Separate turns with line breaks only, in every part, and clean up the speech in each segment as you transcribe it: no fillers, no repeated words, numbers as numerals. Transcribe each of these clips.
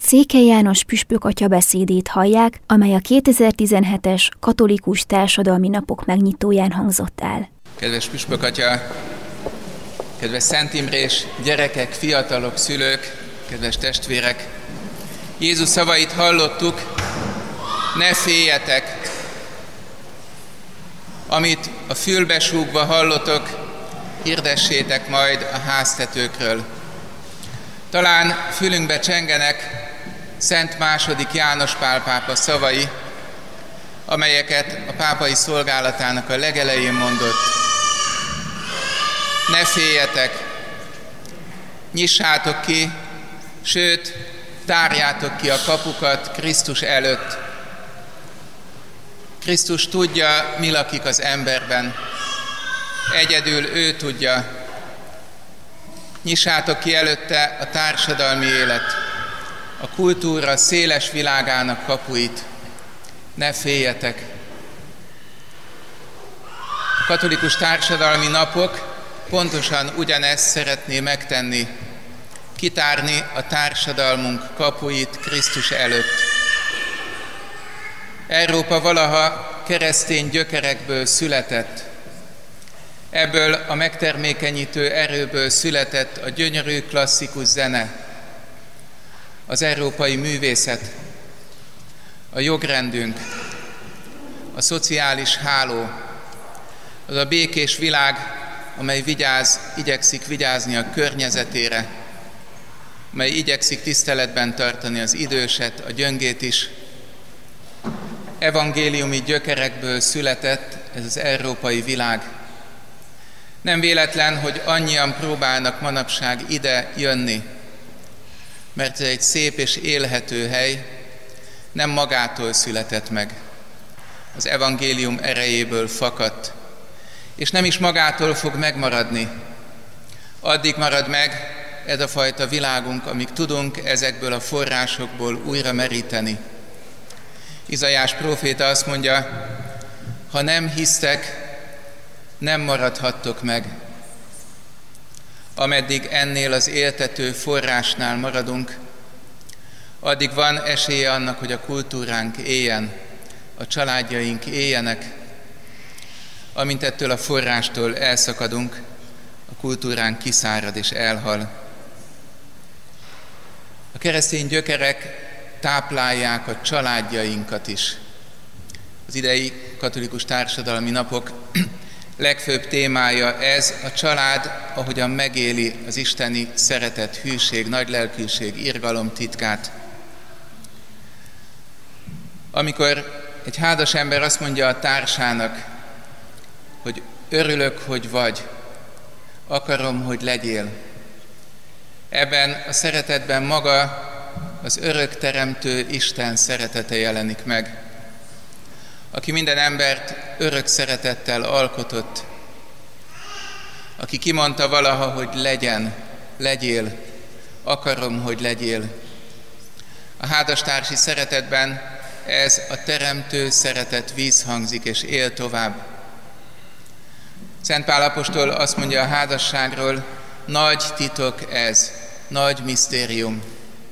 Székely János püspök atya beszédét hallják, amely a 2017-es katolikus társadalmi napok megnyitóján hangzott el.
Kedves püspök atya, kedves Szent Imrés gyerekek, fiatalok, szülők, kedves testvérek! Jézus szavait hallottuk, ne féljetek! Amit a fülbe súgva hallotok, hirdessétek majd a háztetőkről. Talán fülünkbe csengenek Szent II. János Pál pápa szavai, amelyeket a pápai szolgálatának a legelején mondott. Ne féljetek, nyissátok ki, sőt, tárjátok ki a kapukat Krisztus előtt. Krisztus tudja, mi lakik az emberben. Egyedül ő tudja. Nyissátok ki előtte a társadalmi élet, a kultúra széles világának kapuit. Ne féljetek! A katolikus társadalmi napok pontosan ugyanezt szeretné megtenni, kitárni a társadalmunk kapuit Krisztus előtt. Európa valaha keresztény gyökerekből született. Ebből a megtermékenyítő erőből született a gyönyörű klasszikus zene, az európai művészet, a jogrendünk, a szociális háló, az a békés világ, amely igyekszik vigyázni a környezetére, amely igyekszik tiszteletben tartani az időset, a gyöngét is. Evangéliumi gyökerekből született ez az európai világ. Nem véletlen, hogy annyian próbálnak manapság ide jönni, mert ez egy szép és élhető hely, nem magától született meg. Az evangélium erejéből fakadt, és nem is magától fog megmaradni. Addig marad meg ez a fajta világunk, amíg tudunk ezekből a forrásokból újra meríteni. Izaiás próféta azt mondja, ha nem hisztek, nem maradhattok meg. Ameddig ennél az éltető forrásnál maradunk, addig van esélye annak, hogy a kultúránk éljen, a családjaink éljenek. Amint ettől a forrástól elszakadunk, a kultúránk kiszárad és elhal. A keresztény gyökerek táplálják a családjainkat is. Az idei katolikus társadalmi napok legfőbb témája ez, a család, ahogyan megéli az isteni szeretet, hűség, nagylelkűség, irgalom titkát. Amikor egy házas ember azt mondja a társának, hogy örülök, hogy vagy, akarom, hogy legyél. Ebben a szeretetben maga az örökteremtő Isten szeretete jelenik meg, aki minden embert örök szeretettel alkotott, aki kimondta valaha, hogy legyen, legyél, akarom, hogy legyél. A házastársi szeretetben ez a teremtő szeretet vízhangzik és él tovább. Szent Pál apostol azt mondja a házasságról, nagy titok ez, nagy misztérium.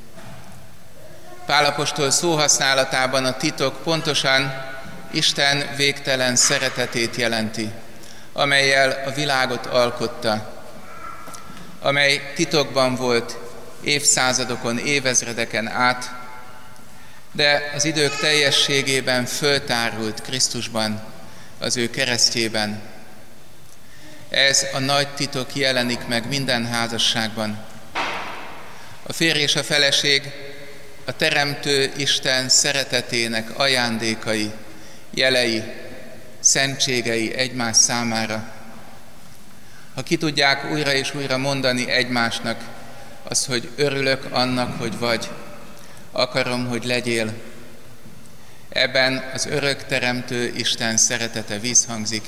Pál apostol szóhasználatában a titok pontosan Isten végtelen szeretetét jelenti, amellyel a világot alkotta, amely titokban volt évszázadokon, évezredeken át, de az idők teljességében föltárult Krisztusban, az ő keresztjében. Ez a nagy titok jelenik meg minden házasságban. A férj és a feleség a teremtő Isten szeretetének ajándékai, jelei, szentségei egymás számára. Ha ki tudják újra és újra mondani egymásnak az, hogy örülök annak, hogy vagy, akarom, hogy legyél, ebben az örök teremtő Isten szeretete vízhangzik.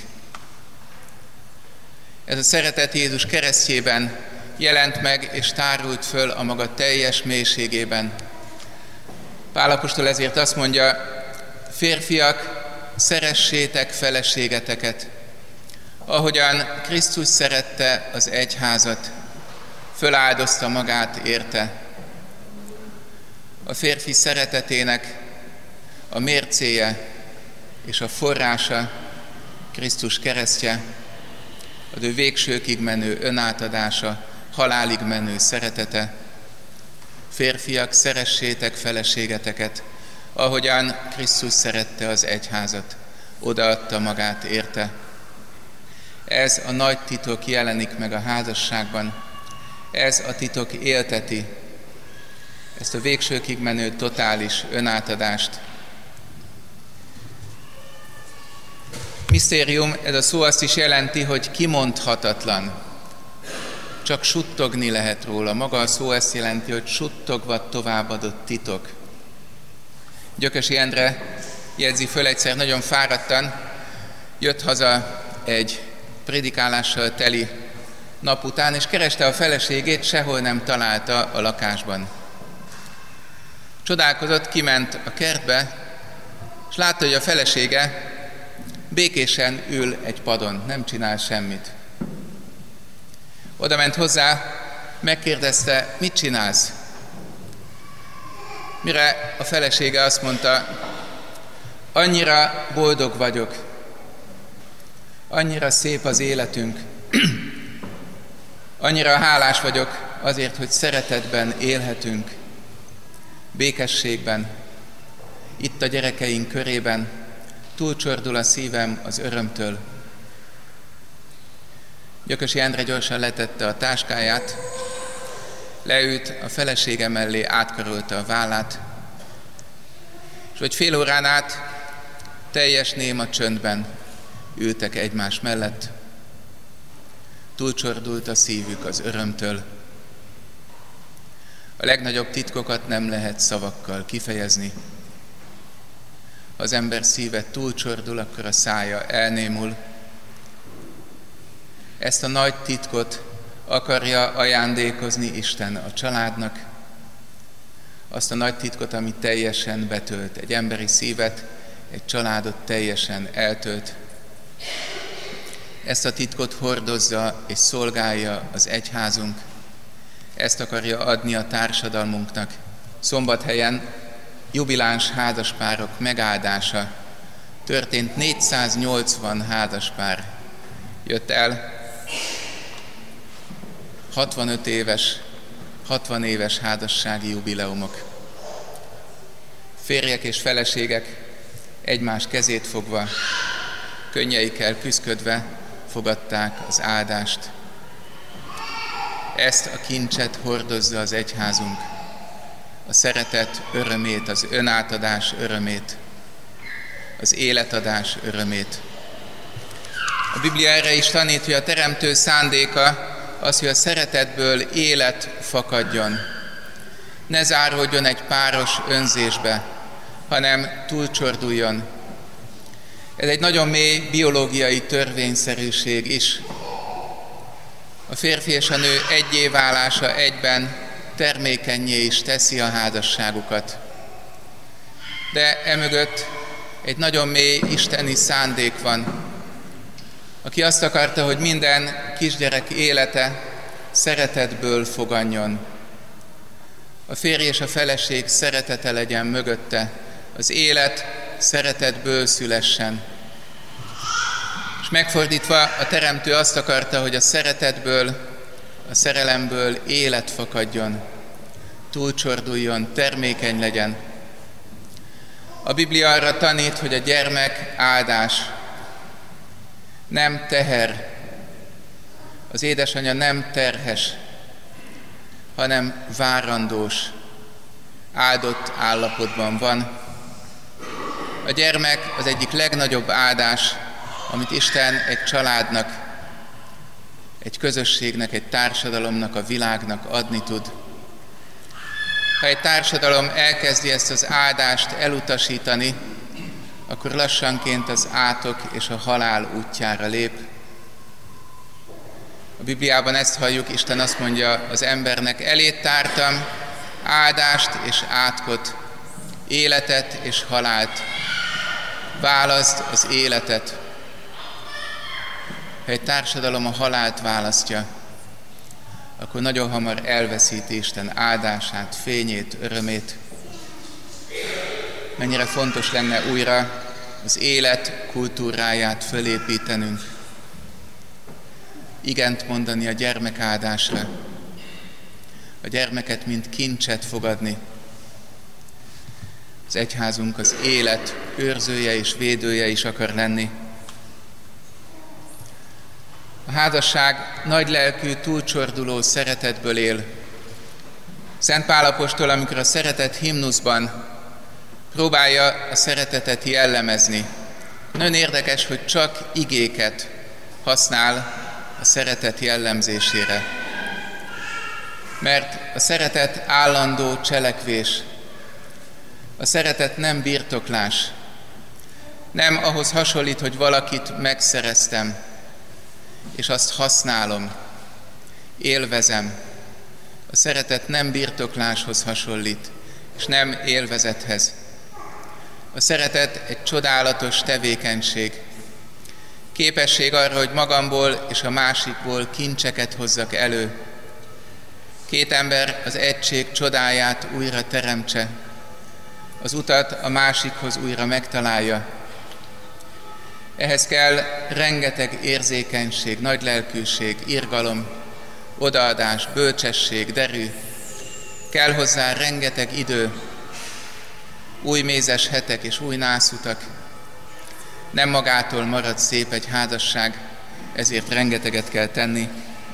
Ez a szeretet Jézus keresztjében jelent meg és tárult föl a maga teljes mélységében. Pál apostol ezért azt mondja, férfiak, szeressétek feleségeteket, ahogyan Krisztus szerette az egyházat, föláldozta magát érte. a férfi szeretetének a mércéje és a forrása Krisztus keresztje, az ő végsőkig menő önátadása, halálig menő szeretete. Férfiak, szeressétek feleségeteket, ahogyan Krisztus szerette az egyházat, odaadta magát érte. Ez a nagy titok jelenik meg a házasságban, ez a titok élteti ezt a végsőkig menő totális önátadást. Misztérium, ez a szó azt is jelenti, hogy kimondhatatlan. Csak suttogni lehet róla. Maga a szó ezt jelenti, hogy suttogva továbbadott titok. Gyökösi Endre jegyzi föl egyszer nagyon fáradtan, jött haza egy prédikálással teli nap után, és kereste a feleségét, sehol nem találta a lakásban. Csodálkozott, kiment a kertbe, és látta, hogy a felesége békésen ül egy padon, nem csinál semmit. Oda ment hozzá, megkérdezte, mit csinálsz? Mire a felesége azt mondta, annyira boldog vagyok, annyira szép az életünk, annyira hálás vagyok azért, hogy szeretetben élhetünk, békességben, itt a gyerekeink körében, túlcsordul a szívem az örömtől. Gyökösi Endre gyorsan letette a táskáját, leült a felesége mellé, átkarolta a vállát, és hogy fél órán át teljes néma csöndben ültek egymás mellett. Túlcsordult a szívük az örömtől. A legnagyobb titkokat nem lehet szavakkal kifejezni. Ha az ember szíve túlcsordul, akkor a szája elnémul. Ezt a nagy titkot akarja ajándékozni Isten a családnak. Azt a nagy titkot, ami teljesen betölt egy emberi szívet, egy családot teljesen eltölt. Ezt a titkot hordozza és szolgálja az egyházunk. Ezt akarja adni a társadalmunknak. Szombathelyen jubiláns házaspárok megáldása történt, 480 házaspár jött el, 65 éves, 60 éves házassági jubileumok. Férjek és feleségek egymás kezét fogva, könnyeikkel küszködve fogadták az áldást. Ezt a kincset hordozza az egyházunk, a szeretet örömét, az önátadás örömét, az életadás örömét. A Biblia erre is tanít, hogy a teremtő szándéka az, hogy a szeretetből élet fakadjon. Ne záródjon egy páros önzésbe, hanem túlcsorduljon. Ez egy nagyon mély biológiai törvényszerűség is. A férfi és a nő egyé válása egyben termékennyé is teszi a házasságukat. De emögött egy nagyon mély isteni szándék van, aki azt akarta, hogy minden kisgyerek élete szeretetből foganjon. A férj és a feleség szeretete legyen mögötte, az élet szeretetből szülessen. És megfordítva a teremtő azt akarta, hogy a szeretetből, a szerelemből élet fakadjon, túlcsorduljon, termékeny legyen. A Biblia arra tanít, hogy a gyermek áldás, nem teher. Az édesanyja nem terhes, hanem várandós, áldott állapotban van. A gyermek az egyik legnagyobb áldás, amit Isten egy családnak, egy közösségnek, egy társadalomnak, a világnak adni tud. Ha egy társadalom elkezdi ezt az áldást elutasítani, akkor lassanként az átok és a halál útjára lép. A Bibliában ezt halljuk, Isten azt mondja az embernek, elét tártam áldást és átkot, életet és halált. Válaszd az életet. Ha egy társadalom a halált választja, akkor nagyon hamar elveszíti Isten áldását, fényét, örömét. mennyire fontos lenne újra az élet kultúráját fölépítenünk. Igent mondani a gyermekáldásra, a gyermeket mint kincset fogadni. Az egyházunk az élet őrzője és védője is akar lenni. A házasság nagylelkű, túlcsorduló szeretetből él. Szent Pál apostol, amikor a szeretet himnuszban próbálja a szeretetet jellemezni. Nagyon érdekes, hogy csak igéket használ a szeretet jellemzésére. Mert a szeretet állandó cselekvés. A szeretet nem birtoklás. Nem ahhoz hasonlít, hogy valakit megszereztem, és azt használom, élvezem. A szeretet nem birtokláshoz hasonlít, és nem élvezethez. A szeretet egy csodálatos tevékenység. Képesség arra, hogy magamból és a másikból kincseket hozzak elő. Két ember az egység csodáját újra teremtse. Az utat a másikhoz újra megtalálja. Ehhez kell rengeteg érzékenység, nagylelkűség, irgalom, odaadás, bölcsesség, derű. Kell hozzá rengeteg idő, új mézes hetek és új nászutak. Nem magától marad szép egy házasság, ezért rengeteget kell tenni.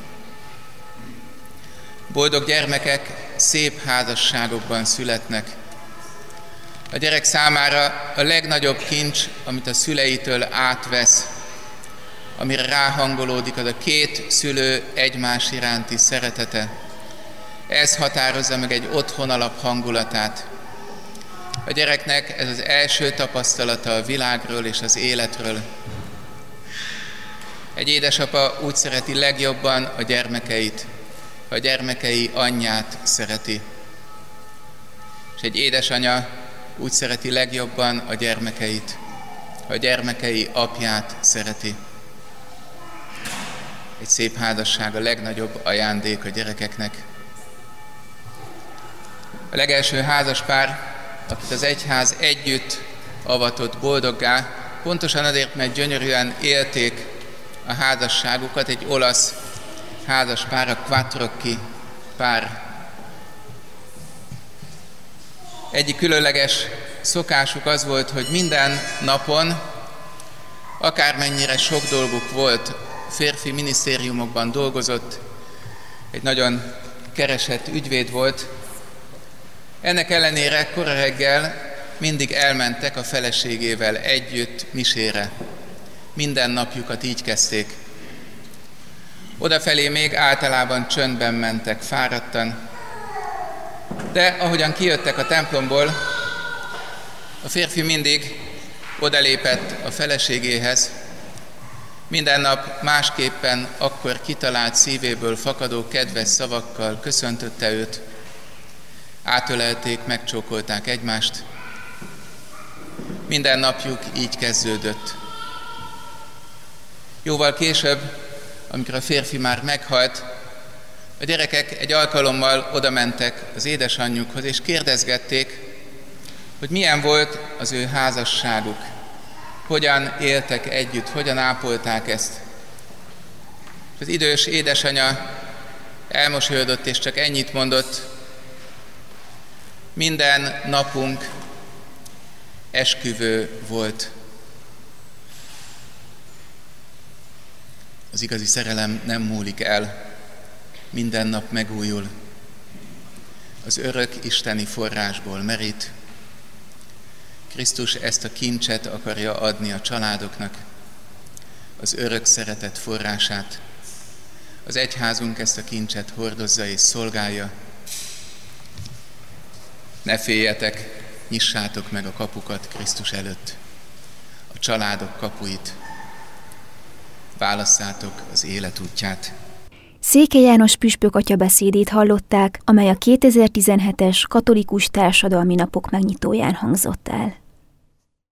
Boldog gyermekek szép házasságokban születnek. A gyerek számára a legnagyobb kincs, amit a szüleitől átvesz, amire ráhangolódik, az a két szülő egymás iránti szeretete. Ez határozza meg egy otthon alap hangulatát. A gyereknek ez az első tapasztalata a világról és az életről. Egy édesapa úgy szereti legjobban a gyermekeit, ha a gyermekei anyját szereti. És egy édesanya úgy szereti legjobban a gyermekeit, ha a gyermekei apját szereti. Egy szép házasság a legnagyobb ajándék a gyerekeknek. A legelső házaspár, akit az egyház együtt avatott boldoggá, pontosan azért, mert gyönyörűen élték a házasságukat, egy olasz házaspár, a Quattrocchi pár. Egyik különleges szokásuk az volt, hogy minden napon, akármennyire sok dolguk volt, férfi minisztériumokban dolgozott, egy nagyon keresett ügyvéd volt. Ennek ellenére kora reggel mindig elmentek a feleségével együtt misére. Minden napjukat így kezdték. Odafelé még általában csöndben mentek, fáradtan. De ahogyan kijöttek a templomból, a férfi mindig odalépett a feleségéhez. Minden nap másképpen akkor kitalált szívéből fakadó kedves szavakkal köszöntötte őt. Átölelték, megcsókolták egymást. Minden napjuk így kezdődött. Jóval később, amikor a férfi már meghalt, a gyerekek egy alkalommal odamentek az édesanyjukhoz, és kérdezgették, hogy milyen volt az ő házasságuk, hogyan éltek együtt, hogyan ápolták ezt. Az idős édesanya elmosolyodott, és csak ennyit mondott: minden napunk esküvő volt. Az igazi szerelem nem múlik el, minden nap megújul. Az örök isteni forrásból merít. Krisztus ezt a kincset akarja adni a családoknak, az örök szeretet forrását. Az egyházunk ezt a kincset hordozza és szolgálja. Ne féljetek, nyissátok meg a kapukat Krisztus előtt, a családok kapuit. Válasszátok az élet útját.
Székely János püspök atya beszédét hallották, amely a 2017-es katolikus társadalmi napok megnyitóján hangzott el.